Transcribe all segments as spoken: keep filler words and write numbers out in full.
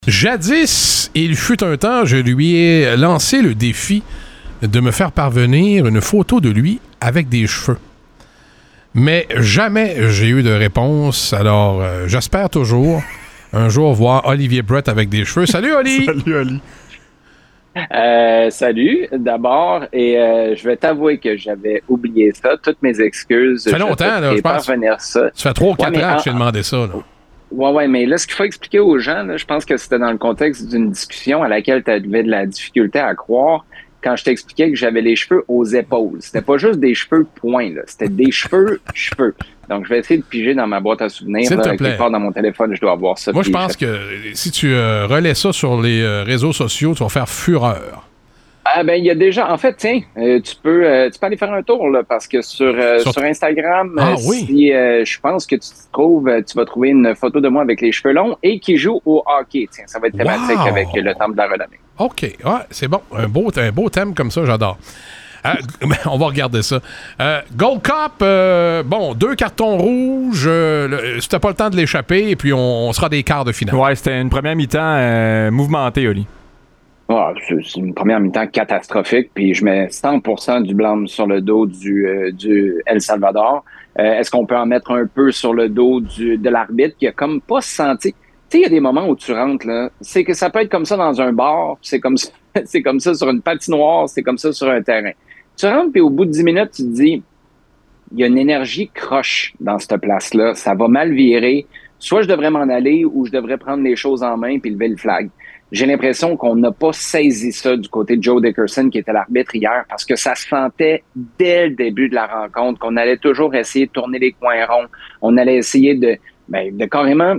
Jadis, il fut un temps, je lui ai lancé le défi de me faire parvenir une photo de lui avec des cheveux. Mais jamais j'ai eu de réponse, alors euh, j'espère toujours un jour voir Olivier Brett avec des cheveux. Salut Oli! Salut Oli! Euh, salut, d'abord, et euh, je vais t'avouer que j'avais oublié ça, toutes mes excuses. Ça fait longtemps, là, je pense. Ça. Ça fait trois ou quatre ouais, ans en, que je t'ai demandé ça, là. Ouais, ouais, mais là, ce qu'il faut expliquer aux gens, là, je pense que c'était dans le contexte d'une discussion à laquelle tu avais de la difficulté à croire quand je t'expliquais que j'avais les cheveux aux épaules. C'était pas juste des cheveux point, là. C'était des cheveux, cheveux. Donc, je vais essayer de piger dans ma boîte à souvenirs. S'il là, te quelque plaît. part dans mon téléphone, je dois avoir ça. Moi, je pense que si tu euh, relais ça sur les euh, réseaux sociaux, tu vas faire fureur. Ah ben il y a déjà en fait tiens euh, tu peux euh, tu peux aller faire un tour là parce que sur euh, sur, sur Instagram ah, euh, oui. si euh, je pense que tu te trouves euh, tu vas trouver une photo de moi avec les cheveux longs et qui joue au hockey. Tiens, ça va être thématique Wow. avec le temple de la renommée. OK, ouais, c'est bon, un beau un beau thème comme ça, j'adore. Euh, on va regarder ça. Euh, Gold Cup, euh, bon, deux cartons rouges. Euh, le, c'était pas le temps de l'échapper, et puis on, on sera des quarts de finale. Ouais, c'était une première mi-temps euh, mouvementée, Oli. Oh, c'est une première mi-temps catastrophique, puis je mets cent pour cent du blâme sur le dos du, euh, du El Salvador. Euh, est-ce qu'on peut en mettre un peu sur le dos du, de l'arbitre qui a comme pas senti... Tu sais, il y a des moments où tu rentres, là, c'est que ça peut être comme ça dans un bar, c'est comme ça, c'est comme ça sur une patinoire, c'est comme ça sur un terrain. Tu rentres, puis au bout de dix minutes, tu te dis, il y a une énergie croche dans cette place-là, ça va mal virer, soit je devrais m'en aller ou je devrais prendre les choses en main puis lever le flag. J'ai l'impression qu'on n'a pas saisi ça du côté de Joe Dickerson, qui était l'arbitre hier, parce que ça se sentait dès le début de la rencontre qu'on allait toujours essayer de tourner les coins ronds. On allait essayer de, ben, de carrément,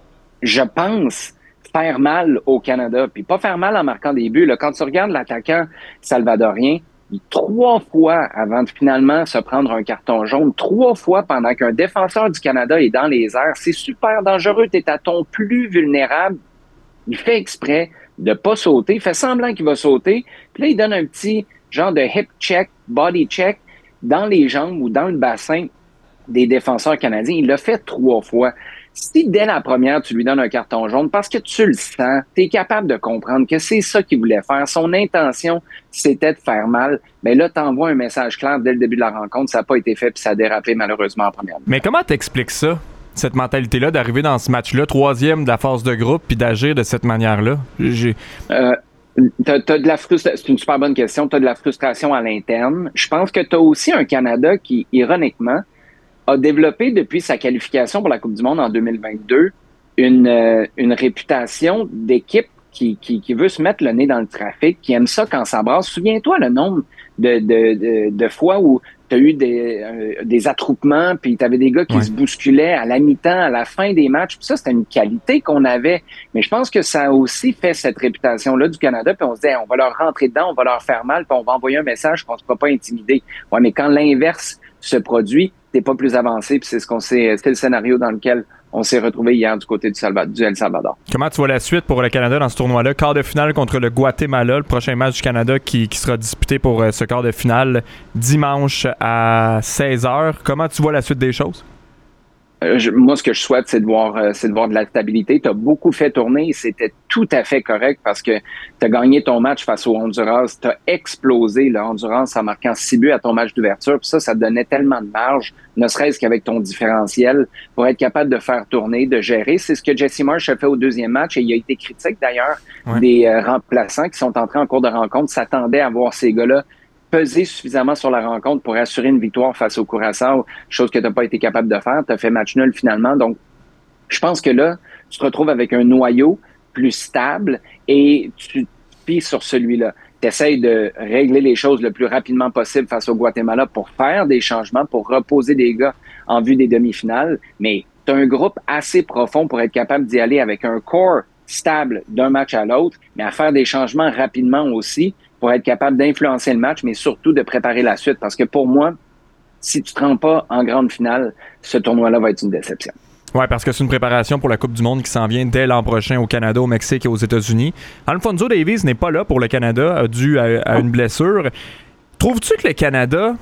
je pense, faire mal au Canada. Puis pas faire mal en marquant des buts. Là, quand tu regardes l'attaquant salvadorien, trois fois avant de finalement se prendre un carton jaune, trois fois pendant qu'un défenseur du Canada est dans les airs, c'est super dangereux. T'es à ton plus vulnérable. Il fait exprès de pas sauter, il fait semblant qu'il va sauter, puis là, il donne un petit genre de hip check, body check dans les jambes ou dans le bassin des défenseurs canadiens. Il l'a fait trois fois. Si dès la première, tu lui donnes un carton jaune, parce que tu le sens, tu es capable de comprendre que c'est ça qu'il voulait faire. Son intention, c'était de faire mal. Mais là, tu envoies un message clair dès le début de la rencontre. Ça n'a pas été fait, puis ça a dérapé malheureusement en première. Mais comment t'expliques ça? Cette mentalité-là, d'arriver dans ce match-là, troisième de la phase de groupe, puis d'agir de cette manière-là? J'ai... Euh, t'as, t'as de la frustra- C'est une super bonne question. Tu as de la frustration à l'interne. Je pense que tu as aussi un Canada qui, ironiquement, a développé depuis sa qualification pour la Coupe du Monde en deux mille vingt-deux une, euh, une réputation d'équipe qui, qui, qui veut se mettre le nez dans le trafic, qui aime ça quand ça brasse. Souviens-toi le nombre de, de, de, de fois où tu as eu des, euh, des attroupements, puis tu avais des gars qui ouais. se bousculaient à la mi-temps, à la fin des matchs. Puis ça, c'était une qualité qu'on avait. Mais je pense que ça a aussi fait cette réputation-là du Canada. Puis on se dit, hey, on va leur rentrer dedans, on va leur faire mal, puis on va envoyer un message qu'on ne se fera pas intimider. Ouais, mais quand l'inverse se produit, t'es pas plus avancé, puis c'est ce qu'on sait, c'est le scénario dans lequel on s'est retrouvé hier du côté du, Salva- du El Salvador. Comment tu vois la suite pour le Canada dans ce tournoi-là? Quart de finale contre le Guatemala, le prochain match du Canada qui, qui sera disputé pour euh, ce quart de finale dimanche à seize heures. Comment tu vois la suite des choses? Euh, je, moi, ce que je souhaite, c'est de voir, euh, c'est de voir de la stabilité. Tu as beaucoup fait tourner, c'était tout à fait correct parce que tu as gagné ton match face au Honduras, tu as explosé le Honduras en marquant six buts à ton match d'ouverture. Puis ça, ça te donnait tellement de marge, ne serait-ce qu'avec ton différentiel, pour être capable de faire tourner, de gérer. C'est ce que Jesse Marsh a fait au deuxième match et il a été critique d'ailleurs ouais. des euh, remplaçants qui sont entrés en cours de rencontre, s'attendaient à voir ces gars-là peser suffisamment sur la rencontre pour assurer une victoire face au Curaçao, chose que tu n'as pas été capable de faire. Tu as fait match nul finalement. Donc, je pense que là, tu te retrouves avec un noyau plus stable et tu te pies sur celui-là. Tu essaies de régler les choses le plus rapidement possible face au Guatemala pour faire des changements, pour reposer des gars en vue des demi-finales. Mais tu as un groupe assez profond pour être capable d'y aller avec un core stable d'un match à l'autre, mais à faire des changements rapidement aussi pour être capable d'influencer le match, mais surtout de préparer la suite. Parce que pour moi, si tu ne te rends pas en grande finale, ce tournoi-là va être une déception. Oui, parce que c'est une préparation pour la Coupe du Monde qui s'en vient dès l'an prochain au Canada, au Mexique et aux États-Unis. Alfonso Davies n'est pas là pour le Canada, dû à, à une blessure. Trouves-tu que le Canada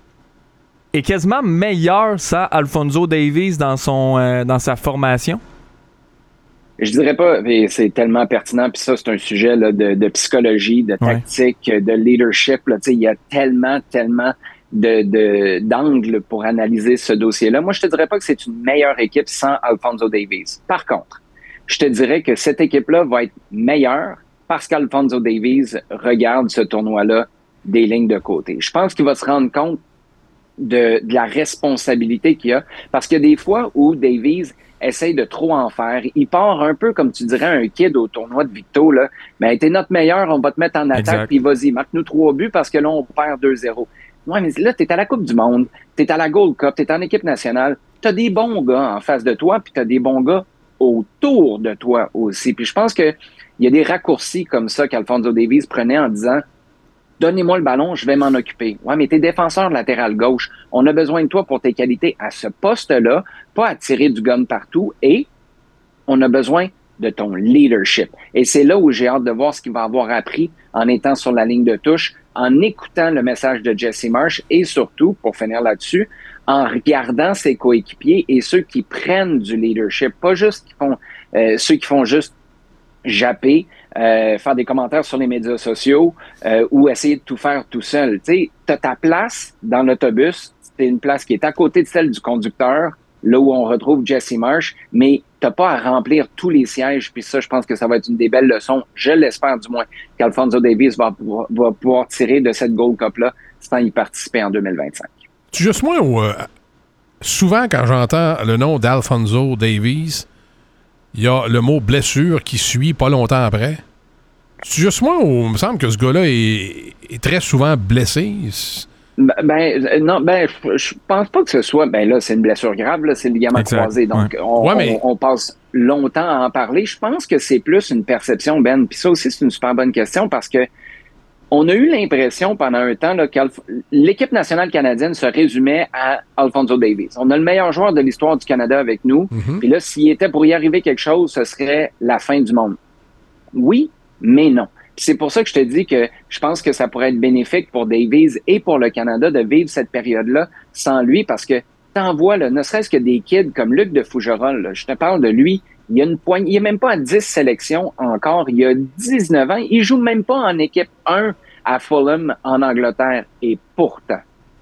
est quasiment meilleur sans Alfonso Davies dans, son, euh, dans sa formation? je dirais pas, et c'est tellement pertinent, puis ça, c'est un sujet là, de, de psychologie, de tactique, ouais. de leadership. Là, il y a tellement, tellement de, de, d'angles pour analyser ce dossier-là. Moi, je te dirais pas que c'est une meilleure équipe sans Alphonso Davies. Par contre, je te dirais que cette équipe-là va être meilleure parce qu'Alphonso Davies regarde ce tournoi-là des lignes de côté. Je pense qu'il va se rendre compte de, de la responsabilité qu'il a, parce qu'il y a des fois où Davies essaye de trop en faire. Il part un peu, comme tu dirais, un kid au tournoi de Victo, là. Mais t'es notre meilleur, on va te mettre en attaque, puis vas-y, marque-nous trois buts parce que là, on perd deux zéro. Ouais, mais là, t'es à la Coupe du Monde, t'es à la Gold Cup, t'es en équipe nationale, t'as des bons gars en face de toi, puis t'as des bons gars autour de toi aussi. Puis je pense que il y a des raccourcis comme ça qu'Alphonso Davies prenait en disant « Donnez-moi le ballon, je vais m'en occuper. » Ouais, mais t'es défenseur latéral gauche. On a besoin de toi pour tes qualités à ce poste-là, pas à tirer du gun partout, et on a besoin de ton leadership. Et c'est là où j'ai hâte de voir ce qu'il va avoir appris en étant sur la ligne de touche, en écoutant le message de Jesse Marsch et surtout, pour finir là-dessus, en regardant ses coéquipiers et ceux qui prennent du leadership, pas juste qui font, euh, ceux qui font juste japper, euh, faire des commentaires sur les médias sociaux euh, ou essayer de tout faire tout seul. Tu sais, t'as ta place dans l'autobus, c'est une place qui est à côté de celle du conducteur, là où on retrouve Jesse Marsch, mais t'as pas à remplir tous les sièges, puis ça, je pense que ça va être une des belles leçons, je l'espère du moins, qu'Alphonso Davies va pouvoir, va pouvoir tirer de cette Gold Cup-là sans y participer en deux mille vingt-cinq. Tu juste moi ou euh, souvent quand j'entends le nom d'Alphonso Davies, il y a le mot blessure qui suit pas longtemps après. C'est juste moi ou il me semble que ce gars-là est, est très souvent blessé? Ben, ben non, ben je, je pense pas que ce soit. Ben là, c'est une blessure grave, là, c'est le ligament exact. croisé. Donc, ouais. On, ouais, mais... on, on passe longtemps à en parler. Je pense que c'est plus une perception, Ben. Puis ça aussi, c'est une super bonne question parce que on a eu l'impression pendant un temps là, que l'équipe nationale canadienne se résumait à Alphonso Davies. On a le meilleur joueur de l'histoire du Canada avec nous. Mm-hmm. Puis là, s'il était pour y arriver quelque chose, ce serait la fin du monde. Oui, mais non. Puis c'est pour ça que je te dis que je pense que ça pourrait être bénéfique pour Davies et pour le Canada de vivre cette période-là sans lui, parce que t'envoies, là, ne serait-ce que des kids comme Luc de Fougerolles, là, je te parle de lui, il y a une poignée, il est même pas à dix sélections encore, il a dix-neuf ans, il joue même pas en équipe un à Fulham en Angleterre, et pourtant,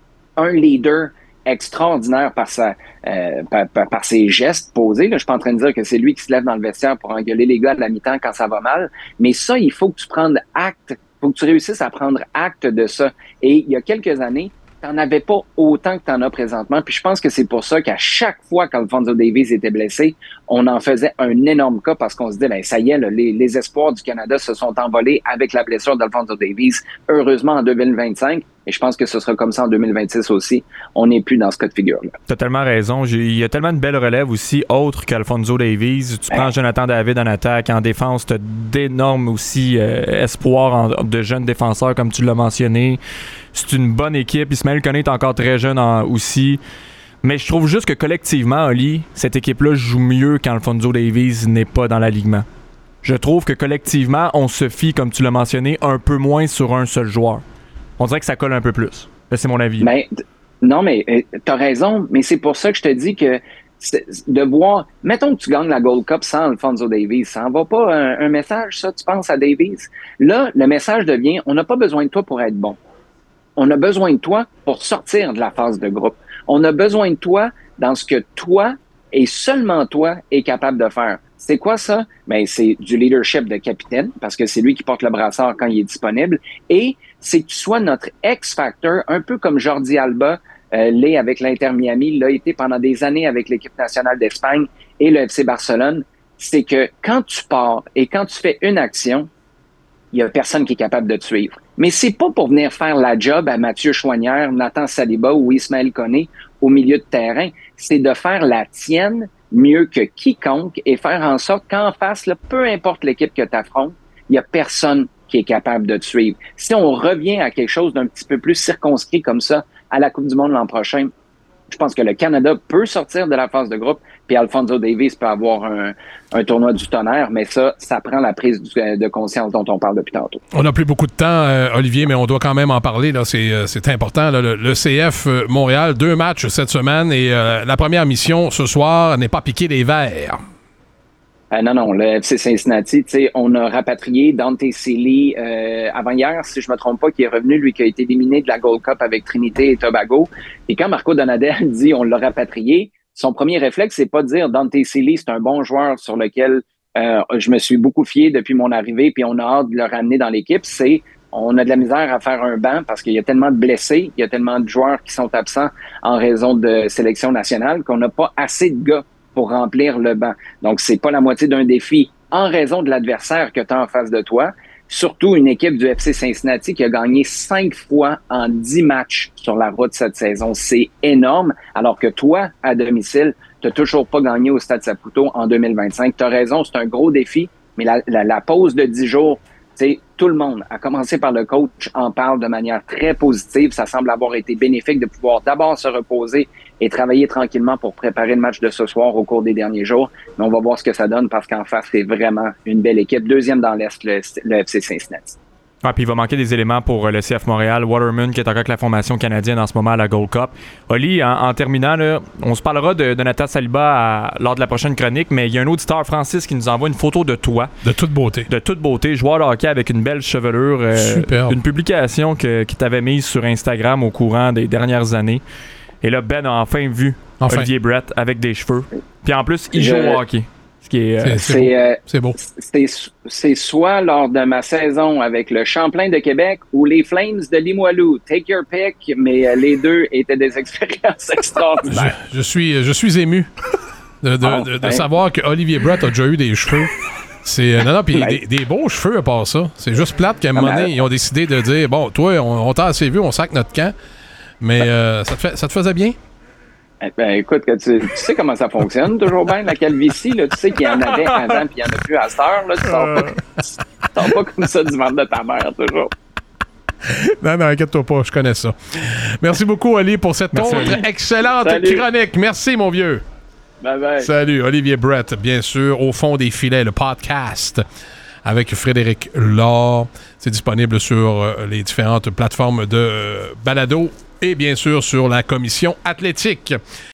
un leader extraordinaire par sa euh, par, par, par ses gestes posés. Là, je suis pas en train de dire que c'est lui qui se lève dans le vestiaire pour engueuler les gars de la mi-temps quand ça va mal, mais ça, il faut que tu prennes acte, il faut que tu réussisses à prendre acte de ça. Et il y a quelques années, t'en avais pas autant que t'en as présentement, puis je pense que c'est pour ça qu'à chaque fois qu'Alphonso Davies était blessé, on en faisait un énorme cas parce qu'on se dit, ben ça y est, là, les, les espoirs du Canada se sont envolés avec la blessure d'Alphonso Davies, heureusement en deux mille vingt-cinq, et je pense que ce sera comme ça en deux mille vingt-six aussi. On n'est plus dans ce cas de figure-là. T'as tellement raison. J'ai, il y a tellement de belles relèves aussi, autres qu'Alphonso Davies. Tu prends hein? Jonathan David en attaque, en défense, t'as d'énormes aussi euh, espoirs en, de jeunes défenseurs, comme tu l'as mentionné. C'est une bonne équipe. Ismaël Koné est encore très jeune en, aussi. Mais je trouve juste que collectivement, Oli, cette équipe-là joue mieux quand Alphonso Davies n'est pas dans l'alignement. Je trouve que collectivement, on se fie, comme tu l'as mentionné, un peu moins sur un seul joueur. On dirait que ça colle un peu plus. Là, c'est mon avis. Mais, non, mais euh, t'as raison, mais c'est pour ça que je te dis que de voir... Mettons que tu gagnes la Gold Cup sans Alphonso Davies, ça envoie pas un, un message, ça, tu penses à Davies? Là, le message devient, on n'a pas besoin de toi pour être bon. On a besoin de toi pour sortir de la phase de groupe. On a besoin de toi dans ce que toi et seulement toi est capable de faire. C'est quoi ça? Ben, c'est du leadership de capitaine, parce que c'est lui qui porte le brassard quand il est disponible, et c'est que tu sois notre X-Factor, un peu comme Jordi Alba euh, l'est avec l'Inter Miami, l'a été pendant des années avec l'équipe nationale d'Espagne et le F C Barcelone. C'est que quand tu pars et quand tu fais une action, il y a personne qui est capable de te suivre. Mais c'est pas pour venir faire la job à Mathieu Choinière, Nathan Saliba ou Ismaël Koné au milieu de terrain. C'est de faire la tienne mieux que quiconque et faire en sorte qu'en face, là, peu importe l'équipe que tu affrontes, il y a personne qui est capable de te suivre. Si on revient à quelque chose d'un petit peu plus circonscrit comme ça à la Coupe du Monde l'an prochain, je pense que le Canada peut sortir de la phase de groupe, puis Alphonso Davies peut avoir un, un tournoi du tonnerre, mais ça, ça prend la prise de conscience dont on parle depuis tantôt. On n'a plus beaucoup de temps, euh, Olivier, mais on doit quand même en parler. Là, c'est, euh, c'est important. Là, le, le C F Montréal, deux matchs cette semaine, et euh, la première mission ce soir n'est pas piquer des verres. Euh, non, non, le F C Cincinnati, tu sais, on a rapatrié Dante Sealy euh, avant-hier, si je me trompe pas, qui est revenu, lui, qui a été éliminé de la Gold Cup avec Trinité et Tobago. Et quand Marco Donadel dit on l'a rapatrié, son premier réflexe, c'est pas de dire Dante Sealy, c'est un bon joueur sur lequel euh, je me suis beaucoup fié depuis mon arrivée, puis on a hâte de le ramener dans l'équipe. C'est on a de la misère à faire un banc parce qu'il y a tellement de blessés, il y a tellement de joueurs qui sont absents en raison de sélection nationale qu'on n'a pas assez de gars pour remplir le banc. Donc, c'est pas la moitié d'un défi en raison de l'adversaire que tu as en face de toi. Surtout une équipe du F C Cincinnati qui a gagné cinq fois en dix matchs sur la route cette saison. C'est énorme, alors que toi, à domicile, tu n'as toujours pas gagné au Stade Saputo en deux mille vingt-cinq. Tu as raison, c'est un gros défi, mais la, la, la pause de dix jours, c'est tout le monde, à commencer par le coach, en parle de manière très positive. Ça semble avoir été bénéfique de pouvoir d'abord se reposer et travailler tranquillement pour préparer le match de ce soir au cours des derniers jours. Mais on va voir ce que ça donne parce qu'en face, c'est vraiment une belle équipe. Deuxième dans l'Est, le, le F C Cincinnati. Ah, puis il va manquer des éléments pour le C F Montréal. Waterman, qui est encore avec la formation canadienne en ce moment à la Gold Cup. Oli, en, en terminant, là, on se parlera de, de Nathan Saliba à, lors de la prochaine chronique, mais il y a un auditeur, Francis, qui nous envoie une photo de toi. De toute beauté. De toute beauté. Joueur de hockey avec une belle chevelure. Euh, Superbe. Une publication que, qui t'avait mise sur Instagram au courant des dernières années. Et là, Ben a enfin vu enfin. Olivier Brett avec des cheveux. Puis en plus, il Je... joue au hockey. Ce qui est, euh, c'est, euh, c'est beau. C'est, c'est soit lors de ma saison avec le Champlain de Québec ou les Flames de Limoilou. Take your pick, mais euh, les deux étaient des expériences extraordinaires. Je, je, suis, je suis ému de, de, oh, de, de hein? savoir que Olivier Brett a déjà eu des cheveux. C'est, euh, non, non, puis des, des beaux cheveux à part ça. C'est juste plate qu'à un moment donné, ils ont décidé de dire bon, toi, on, on t'a assez vu, on sac notre camp. Mais euh, ça, te fait, ça te faisait bien? Ben, écoute, que tu, tu sais comment ça fonctionne, toujours bien, la calvitie, là, tu sais qu'il y en avait avant puis il n'y en a plus à cette heure, là, tu sors pas, tu sors pas comme ça du ventre de ta mère, toujours. Non, non, inquiète-toi pas, je connais ça. Merci beaucoup, Oli, pour cette Merci, autre Oli. excellente Salut. chronique. Merci, mon vieux. Bye bye. Salut, Olivier Brett, bien sûr, au fond des filets, le podcast avec Frédéric Laure. C'est disponible sur euh, les différentes plateformes de euh, balado et bien sûr sur la commission athlétique.